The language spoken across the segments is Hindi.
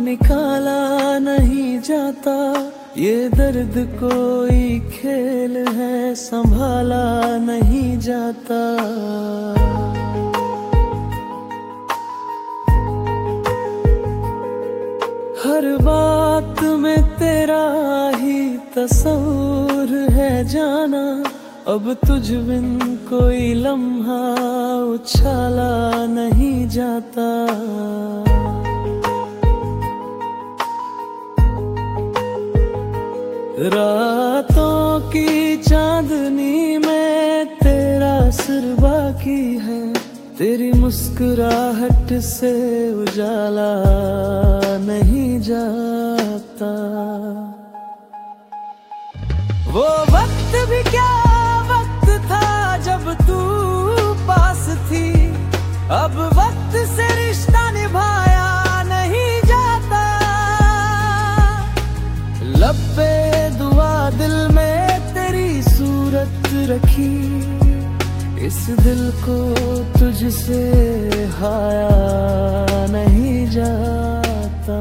निकाला नहीं जाता, ये दर्द कोई खेल है संभाला नहीं जाता। हर बात में तेरा ही तस्वीर है जाना, अब तुझ बिन कोई लम्हा उछाला नहीं जाता। रातों की चांदनी में तेरा सिर बाकी है, तेरी मुस्कुराहट से उजाला नहीं जाता। वो वक्त भी क्या वक्त था जब तू पास थी, अब वक्त से रिश्ता निभाया नहीं जाता। लब पे दुआ दिल में तेरी सूरत रखी, इस दिल को तुझसे हाया नहीं जाता।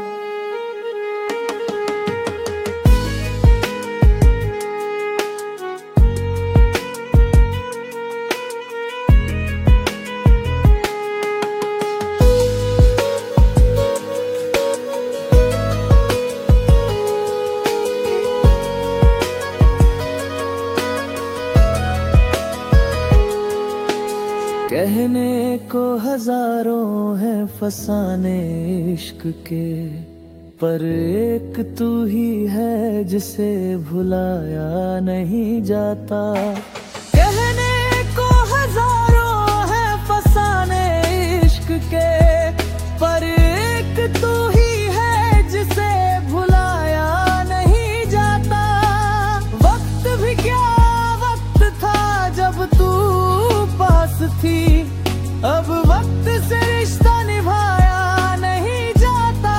कहने को हजारों हैं फसाने इश्क के, पर एक तू ही है जिसे भुलाया नहीं जाता। कहने को हजारों हैं फसाने इश्क के, पर एक तू ही है जिसे भुलाया नहीं जाता। वक्त भी क्या वक्त था जब तू पास थी, अब वक्त से रिश्ता निभाया नहीं जाता।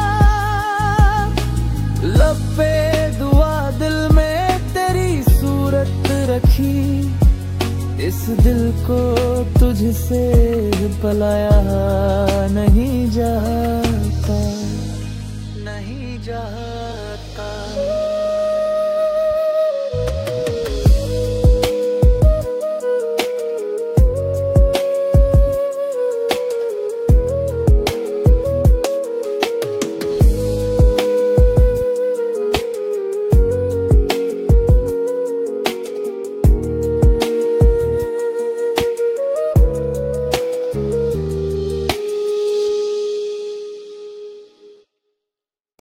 लब पे दुआ दिल में तेरी सूरत रखी, इस दिल को तुझसे पलाया नहीं जाता, नहीं जाता।